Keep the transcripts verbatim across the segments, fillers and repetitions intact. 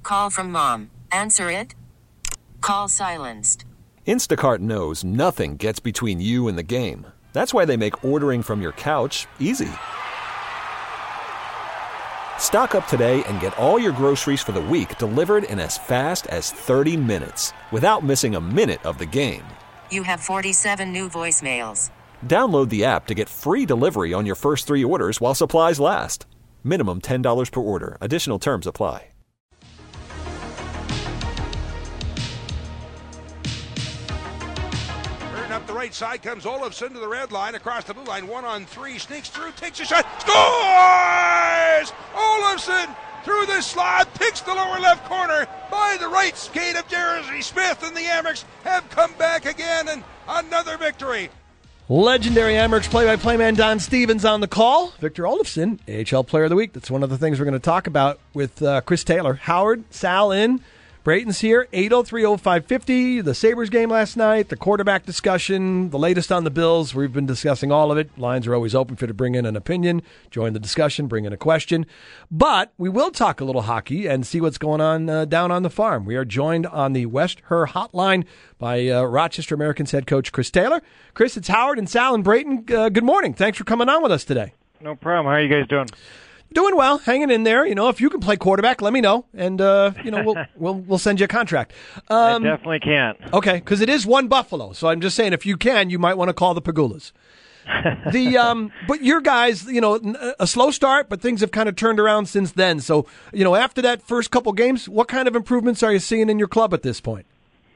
Call from mom. Answer it. Call silenced. Instacart knows nothing gets between you and the game. That's why they make ordering from your couch easy. Stock up today and get all your groceries for the week delivered in as fast as thirty minutes without missing a minute of the game. You have forty-seven new voicemails. Download the app to get free delivery on your first three orders while supplies last. Minimum ten dollars per order. Additional terms apply. Up the right side comes Olofsson to the red line, across the blue line, one on three, sneaks through, takes a shot, scores! Olofsson through the slot, picks the lower left corner by the right skate of Jersey Smith, and the Amerks have come back again, and another victory. Legendary Amerks play-by-play man Don Stevens on the call. Victor Olofsson, A H L Player of the Week. That's one of the things we're going to talk about with uh, Chris Taylor. Howard, Sal in. Brayton's here, eight oh three oh five fifty, the Sabres game last night, the quarterback discussion, the latest on the Bills. We've been discussing all of it. Lines are always open for you to bring in an opinion, join the discussion, bring in a question. But we will talk a little hockey and see what's going on uh, down on the farm. We are joined on the West Her Hotline by uh, Rochester Americans head coach Chris Taylor. Chris, it's Howard and Sal and Brayton. Uh, good morning. Thanks for coming on with us today. No problem. How are you guys doing? Doing well, hanging in there. You know, if you can play quarterback, let me know, and uh, you know we'll we'll we'll send you a contract. Um, I definitely can't. Okay, because it is one Buffalo, so I'm just saying if you can, you might want to call the Pagulas. the um, but your guys, you know, a slow start, but things have kind of turned around since then. So you know, after that first couple games, what kind of improvements are you seeing in your club at this point?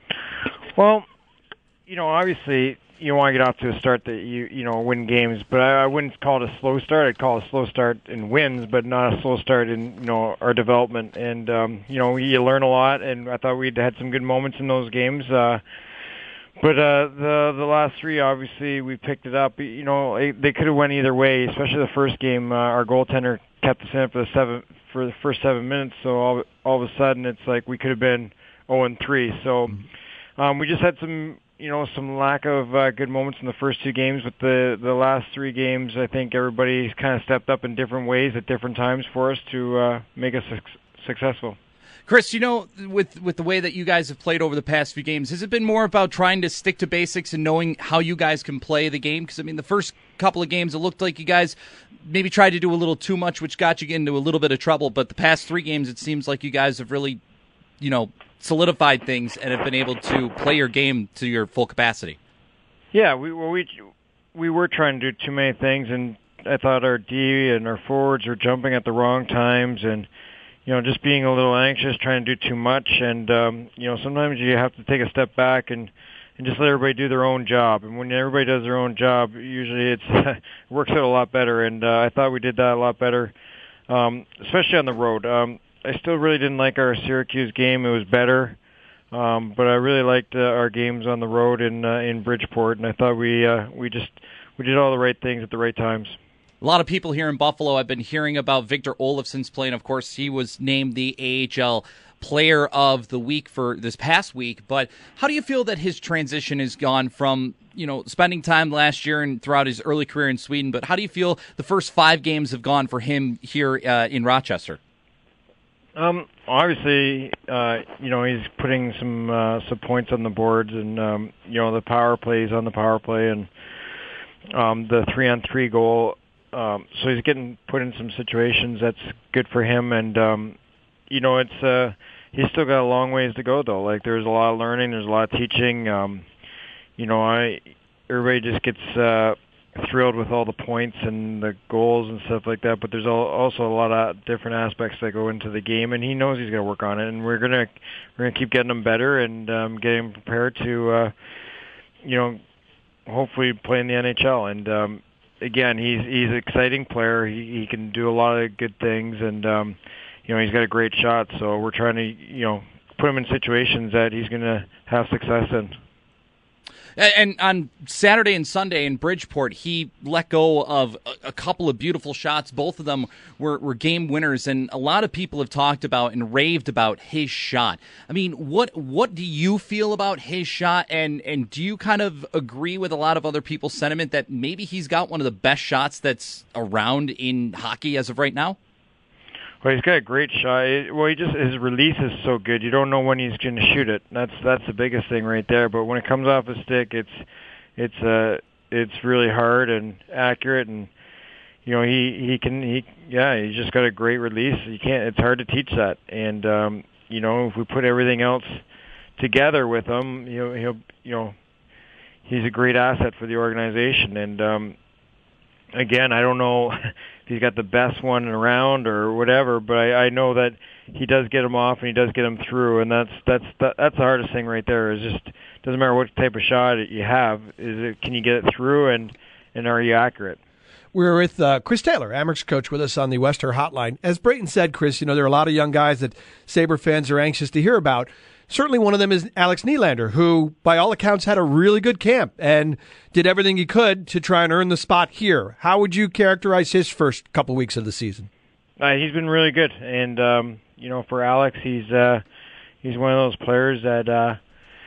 Well, you know, obviously, you want to get off to a start that you you know win games, but I, I wouldn't call it a slow start. I'd call it a slow start in wins, but not a slow start in you know our development. And um, you know you learn a lot, and I thought we'd had some good moments in those games. Uh, but uh, the the last three, obviously, we picked it up. You know it, they could have went either way, especially the first game. Uh, our goaltender kept us in for the seven for the first seven minutes, so all all of a sudden it's like we could have been oh and three. So um, we just had some. You know, some lack of uh, good moments in the first two games, but the the last three games, I think everybody's kind of stepped up in different ways at different times for us to uh, make us su- successful. Chris, you know, with with the way that you guys have played over the past few games, has it been more about trying to stick to basics and knowing how you guys can play the game? Because, I mean, the first couple of games, it looked like you guys maybe tried to do a little too much, which got you into a little bit of trouble. But the past three games, it seems like you guys have really, you know, solidified things and have been able to play your game to your full capacity. Yeah, we well, we we were trying to do too many things, and I thought our D and our forwards were jumping at the wrong times, and you know just being a little anxious, trying to do too much, and um, you know sometimes you have to take a step back and and just let everybody do their own job. And when everybody does their own job, usually it's it works out a lot better. And uh, I thought we did that a lot better, um, especially on the road. Um, I still really didn't like our Syracuse game. It was better, um, but I really liked uh, our games on the road in uh, in Bridgeport, and I thought we uh, we just we did all the right things at the right times. A lot of people here in Buffalo have been hearing about Victor Olofsson's play, and of course he was named the A H L Player of the Week for this past week. But how do you feel that his transition has gone from, you know, spending time last year and throughout his early career in Sweden, but how do you feel the first five games have gone for him here uh, in Rochester? Um, obviously, uh, you know, he's putting some uh, some points on the boards, and um, you know, the power plays on the power play, and um, the three on three goal. Um, so he's getting put in some situations that's good for him, and um, you know, it's uh, he's still got a long ways to go though. Like there's a lot of learning, there's a lot of teaching. Um, you know, I everybody just gets uh, thrilled with all the points and the goals and stuff like that, but there's also a lot of different aspects that go into the game, and he knows he's going to work on it, and we're gonna we're gonna keep getting him better and um, getting him prepared to, uh, you know, hopefully play in the N H L. And um, again, he's he's an exciting player. He, he can do a lot of good things, and um, you know, he's got a great shot. So we're trying to, you know, put him in situations that he's going to have success in. And on Saturday and Sunday in Bridgeport, he let go of a couple of beautiful shots. Both of them were, were game winners, and a lot of people have talked about and raved about his shot. I mean, what what do you feel about his shot, and, and do you kind of agree with a lot of other people's sentiment that maybe he's got one of the best shots that's around in hockey as of right now? Well, he's got a great shot. Well, he just his release is so good. You don't know when he's going to shoot it. That's that's the biggest thing right there. But when it comes off a stick, it's it's uh it's really hard and accurate, and you know he he can he yeah he's just got a great release. You can't. It's hard to teach that. And um, you know if we put everything else together with him, you know he'll you know he's a great asset for the organization. And um, again, I don't know. He's got the best one around or whatever, but I, I know that he does get them off and he does get them through, and that's that's that, that's the hardest thing right there. Is just doesn't matter what type of shot you have, is it can you get it through and and are you accurate? We're with uh, Chris Taylor, Amerks coach, with us on the Wester Hotline. As Brayton said, Chris, you know there are a lot of young guys that Sabre fans are anxious to hear about. Certainly one of them is Alex Nylander, who, by all accounts, had a really good camp and did everything he could to try and earn the spot here. How would you characterize his first couple weeks of the season? Uh, he's been really good, and um, you know, for Alex, he's uh, he's one of those players that uh,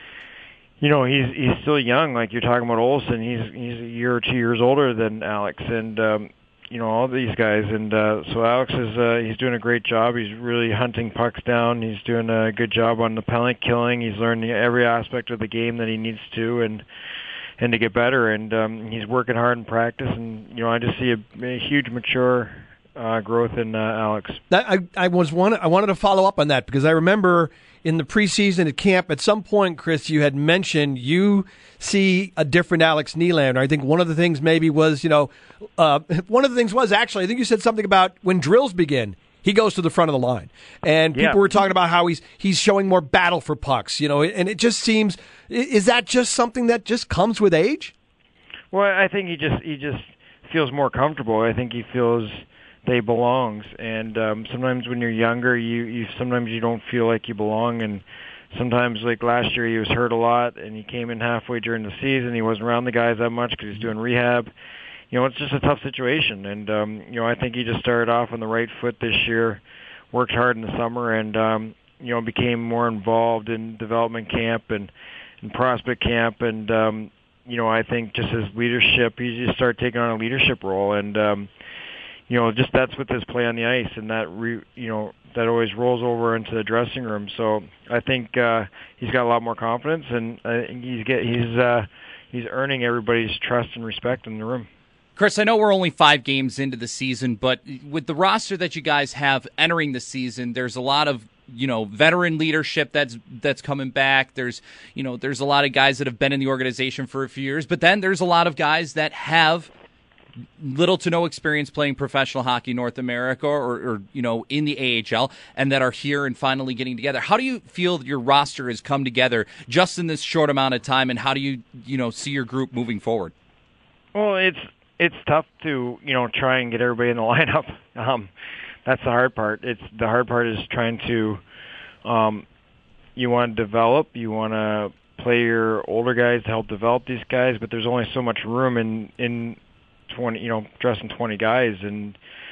you know he's he's still young. Like you're talking about Olsen, he's he's a year or two years older than Alex, and um, you know all these guys. And uh, so Alex is uh, he's doing a great job. He's really hunting pucks down. He's doing a good job on the penalty killing. He's learning every aspect of the game that he needs to, and and to get better. And um, he's working hard in practice. And you know I just see a, a huge mature uh, growth in uh, Alex. That, I I was one. I wanted to follow up on that because I remember in the preseason at camp at some point, Chris, you had mentioned you see a different Alex Nylander. I think one of the things maybe was, you know, uh, one of the things was actually, I think you said something about when drills begin, he goes to the front of the line. And people yeah. were talking about how he's he's showing more battle for pucks, you know, and it just seems, is that just something that just comes with age? Well, I think he just he just feels more comfortable. I think he feels that he belongs. And um, sometimes when you're younger, you, you sometimes you don't feel like you belong. And sometimes, like last year, he was hurt a lot, and he came in halfway during the season. He wasn't around the guys that much because he's doing rehab. You know, it's just a tough situation. And, um, you know, I think he just started off on the right foot this year, worked hard in the summer, and, um, you know, became more involved in development camp and, and prospect camp. And, um, you know, I think just his leadership, he just started taking on a leadership role. And, um, you know, just that's with his play on the ice, and that, re, you know, that always rolls over into the dressing room. So I think uh, he's got a lot more confidence, and I think he's get he's uh, he's earning everybody's trust and respect in the room. Chris, I know we're only five games into the season, but with the roster that you guys have entering the season, there's a lot of you know veteran leadership that's that's coming back. There's you know there's a lot of guys that have been in the organization for a few years, but then there's a lot of guys that have little to no experience playing professional hockey in North America or, or, you know, in the A H L and that are here and finally getting together. How do you feel your roster has come together just in this short amount of time, and how do you, you know, see your group moving forward? Well, it's it's tough to, you know, try and get everybody in the lineup. Um, that's the hard part. It's the hard part is trying to, um, you want to develop, you want to play your older guys to help develop these guys, but there's only so much room in, in twenty, you know, dressing twenty guys, and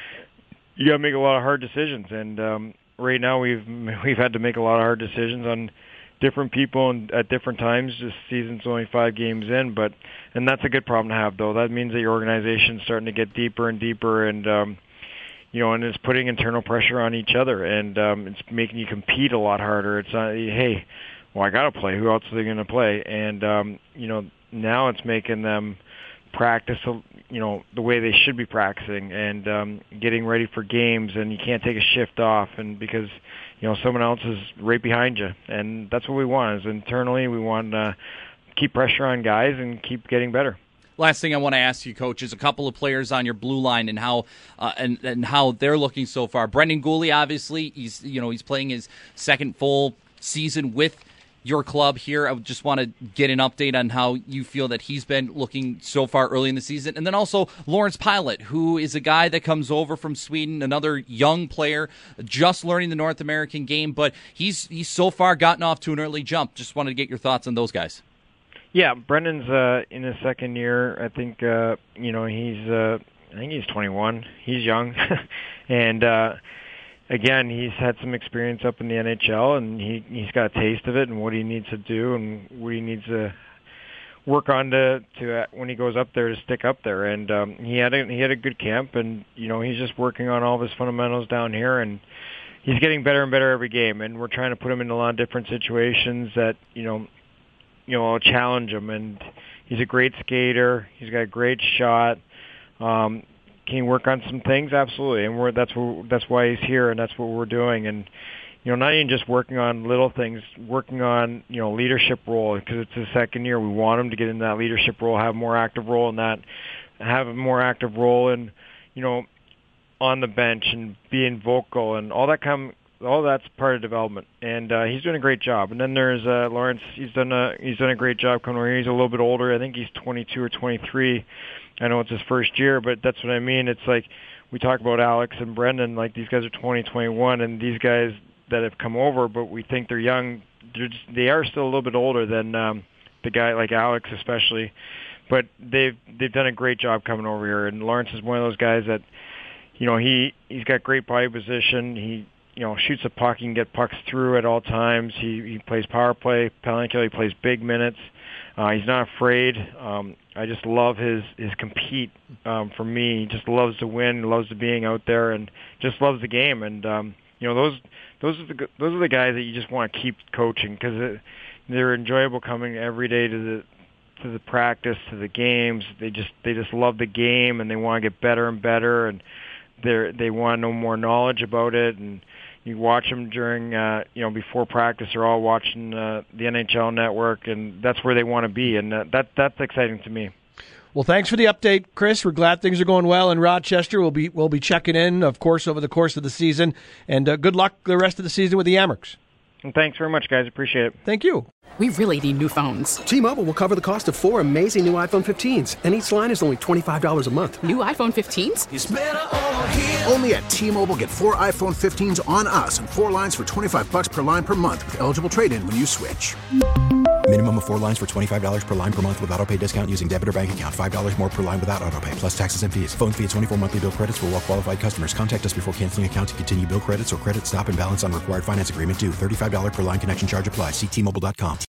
you got to make a lot of hard decisions. And um, right now, we've we've had to make a lot of hard decisions on different people and at different times. This season's only five games in, but and that's a good problem to have, though. That means that your organization's starting to get deeper and deeper, and um, you know, and it's putting internal pressure on each other, and um, it's making you compete a lot harder. It's not, hey, well, I got to play. Who else are they going to play? And um, you know, now it's making them practice, you know, the way they should be practicing and um, getting ready for games, and you can't take a shift off, and because you know someone else is right behind you, and that's what we want. Is internally we want to keep pressure on guys and keep getting better. Last thing I want to ask you, Coach, is a couple of players on your blue line and how uh, and and how they're looking so far. Brendan Gooley, obviously, he's you know he's playing his second full season with your club here. I just want to get an update on how you feel that he's been looking so far early in the season. And then also Lawrence Pilot, who is a guy that comes over from Sweden, another young player, just learning the North American game, but he's he's so far gotten off to an early jump. Just wanted to get your thoughts on those guys. Yeah, Brendan's uh, in his second year. I think, uh, you know, he's, uh, I think he's twenty-one. He's young. and, uh, Again, he's had some experience up in the N H L, and he he's got a taste of it and what he needs to do and what he needs to work on to to uh, when he goes up there to stick up there. And um, he had a, he had a good camp, and you know he's just working on all of his fundamentals down here, and he's getting better and better every game. And we're trying to put him in a lot of different situations that you know you know challenge him. And he's a great skater. He's got a great shot. Um, can he work on some things? Absolutely, and we're that's what, that's why he's here, and that's what we're doing. And you know, not even just working on little things, working on, you know, leadership role, because it's his second year. We want him to get in that leadership role, have a more active role in that, have a more active role in, you know, on the bench and being vocal and all that kind of, all that's part of development. And uh, he's doing a great job. And then there's uh, Lawrence. He's done a he's done a great job coming over here. He's a little bit older. I think he's twenty-two or twenty-three. I know it's his first year, but that's what I mean. It's like we talk about Alex and Brendan, like these guys are twenty, twenty-one, and these guys that have come over, but we think they're young. They're just, they are still a little bit older than um, the guy like Alex, especially. But they've they've done a great job coming over here. And Lawrence is one of those guys that, you know, he he's got great body position. He you know shoots a puck, he can get pucks through at all times. He he plays power play, penalty kill. He plays big minutes. Uh, he's not afraid. Um, I just love his his compete. Um, for me, he just loves to win, loves to being out there, and just loves the game. And um, you know those. Those are the those are the guys that you just want to keep coaching because they're enjoyable coming every day to the to the practice, to the games. They just they just love the game and they want to get better and better, and they they want to know more knowledge about it. And you watch them during uh, you know before practice. They're all watching uh, the N H L Network, and that's where they want to be, and uh, that that's exciting to me. Well, thanks for the update, Chris. We're glad things are going well in Rochester. We'll be we'll be checking in, of course, over the course of the season. And uh, good luck the rest of the season with the Amerks. And thanks very much, guys. Appreciate it. Thank you. We really need new phones. T-Mobile will cover the cost of four amazing new iPhone fifteens, and each line is only twenty-five dollars a month. New iPhone fifteens? It's better over here. Only at T-Mobile, get four iPhone fifteens on us and four lines for twenty-five dollars per line per month with eligible trade-in when you switch. Minimum of four lines for twenty-five dollars per line per month with autopay discount using debit or bank account. five dollars more per line without autopay, plus taxes and fees. Phone fee at twenty-four monthly bill credits for well-qualified customers. Contact us before canceling account to continue bill credits or credit stop and balance on required finance agreement due. thirty-five dollars per line connection charge applies. See T Mobile dot com.